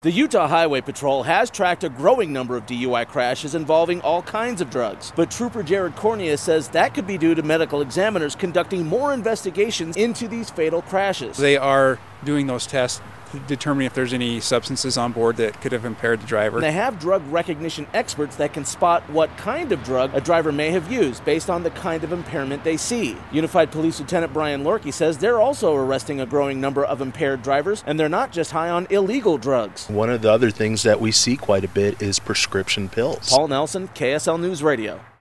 The Utah Highway Patrol has tracked a growing number of DUI crashes involving all kinds of drugs. But Trooper Jared Cornea says that could be due to medical examiners conducting more investigations into these fatal crashes. They are doing those tests, determining if there's any substances on board that could have impaired the driver. They have drug recognition experts that can spot what kind of drug a driver may have used based on the kind of impairment they see. Unified Police Lieutenant Brian Lorkey says they're also arresting a growing number of impaired drivers, and they're not just high on illegal drugs. One of the other things that we see quite a bit is prescription pills. Paul Nelson, KSL News Radio.